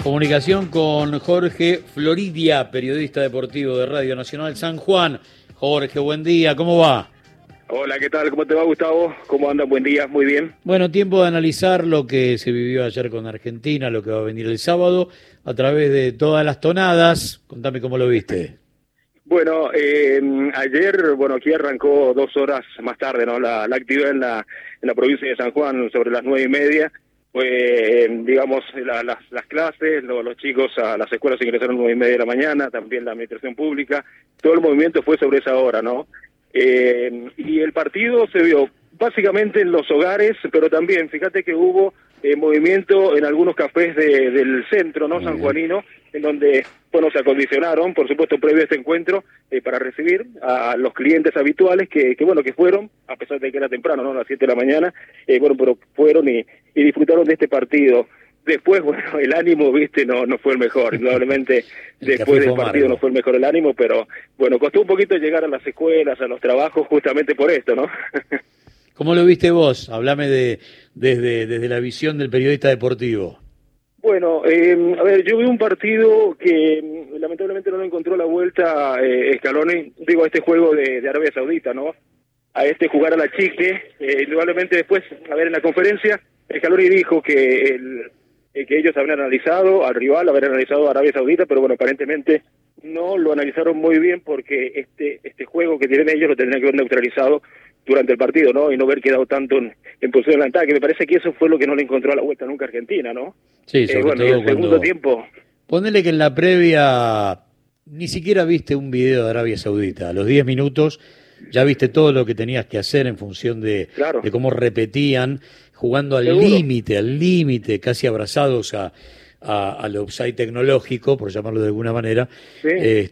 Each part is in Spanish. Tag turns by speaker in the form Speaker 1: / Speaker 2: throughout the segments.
Speaker 1: Comunicación con Jorge Floridia, periodista deportivo de Radio Nacional San Juan. Jorge, buen día, ¿cómo va?
Speaker 2: Hola, ¿qué tal? ¿Cómo te va, Gustavo? ¿Cómo andan? Buen día, muy bien.
Speaker 1: Bueno, tiempo de analizar lo que se vivió ayer con Argentina, lo que va a venir el sábado, a través de todas las tonadas. Contame cómo lo viste.
Speaker 2: Bueno, ayer, aquí arrancó 2 horas más tarde, ¿no? La actividad en la provincia de San Juan sobre las 9:30. Digamos, las clases, los chicos a las escuelas ingresaron 9:30 de la mañana, también la administración pública, todo el movimiento fue sobre esa hora, ¿no? Y el partido se vio básicamente en los hogares, pero también, fíjate que hubo movimiento en algunos cafés del centro, ¿no? Sanjuanino, en donde, se acondicionaron, por supuesto, previo a este encuentro, para recibir a los clientes habituales que fueron, a pesar de que era temprano, ¿no? A las 7 de la mañana, pero fueron y disfrutaron de este partido. Después, el ánimo, no fue el mejor, indudablemente después del partido no fue el mejor el ánimo, pero costó un poquito llegar a las escuelas, a los trabajos, justamente por esto, ¿no?
Speaker 1: ¿Cómo lo viste vos? Hablame desde la visión del periodista deportivo.
Speaker 2: Yo vi un partido que lamentablemente no le encontró la vuelta Scaloni, a este juego de Arabia Saudita, ¿no? A este jugar a la chique, indudablemente después, en la conferencia, Scaloni dijo que ellos habían analizado al rival, habían analizado a Arabia Saudita, pero aparentemente no lo analizaron muy bien porque este juego que tienen ellos lo tendrían que haber neutralizado durante el partido, ¿no? Y no haber quedado tanto en posición de ataque. Me parece que eso fue lo que no le encontró a la vuelta nunca a Argentina, ¿no?
Speaker 1: Sí, sobre todo
Speaker 2: el segundo tiempo.
Speaker 1: Ponele que en la previa ni siquiera viste un video de Arabia Saudita. A los 10 minutos ya viste todo lo que tenías que hacer en función de cómo repetían, jugando al límite, casi abrazados al offside tecnológico, por llamarlo de alguna manera,
Speaker 2: sí.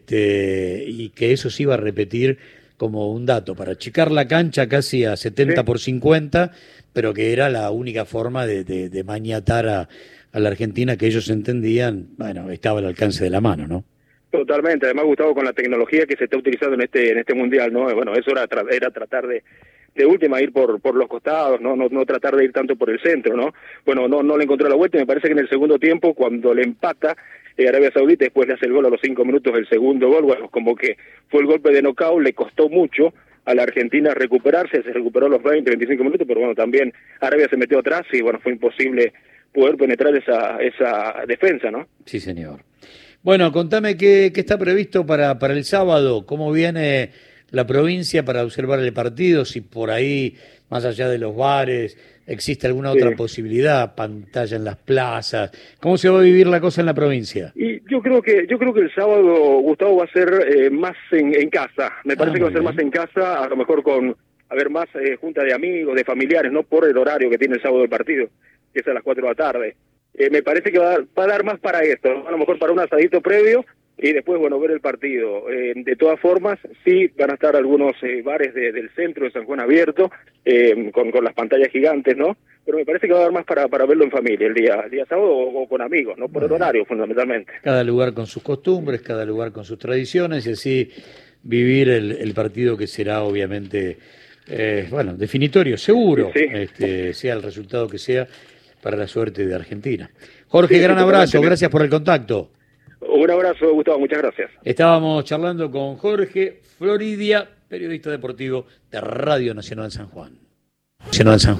Speaker 1: Y que eso se iba a repetir como un dato, para achicar la cancha casi a 70 por 50, pero que era la única forma de maniatar a la Argentina, que ellos entendían, estaba al alcance de la mano, ¿no?
Speaker 2: Totalmente, además, Gustavo, con la tecnología que se está utilizando en este mundial, ¿no? Eso era tratar de última ir por los costados, no tratar de ir tanto por el centro, ¿no? No le encontró la vuelta, y me parece que en el segundo tiempo, cuando le empata Arabia Saudita, después le hace el gol a los 5 minutos, el segundo gol, como que fue el golpe de knockout, le costó mucho a la Argentina recuperarse, se recuperó los 20-25 minutos, pero También Arabia se metió atrás y fue imposible poder penetrar esa defensa, ¿no?
Speaker 1: Sí, señor. Contame qué está previsto para el sábado, cómo viene la provincia para observar el partido, si por ahí, más allá de los bares, existe alguna otra posibilidad, pantalla en las plazas. ¿Cómo se va a vivir la cosa en la provincia?
Speaker 2: Y yo creo que el sábado, Gustavo, va a ser más en casa. Me parece que va a ser más en casa, a lo mejor con más junta de amigos, de familiares, no por el horario que tiene el sábado el partido, que es a las 4 de la tarde. Me parece que va a dar más para esto, ¿no? A lo mejor para un asadito previo y después, ver el partido. De todas formas, sí van a estar algunos bares del centro de San Juan abiertos, con las pantallas gigantes, ¿no? Pero me parece que va a dar más para verlo en familia el día sábado o con amigos, no por el horario, fundamentalmente.
Speaker 1: Cada lugar con sus costumbres, cada lugar con sus tradiciones, y así vivir el partido que será, obviamente, definitorio, seguro, sea el resultado que sea, para la suerte de Argentina. Jorge, gran abrazo, gracias por el contacto.
Speaker 2: Un abrazo, Gustavo, muchas gracias.
Speaker 1: Estábamos charlando con Jorge Floridia, periodista deportivo de Radio Nacional San Juan.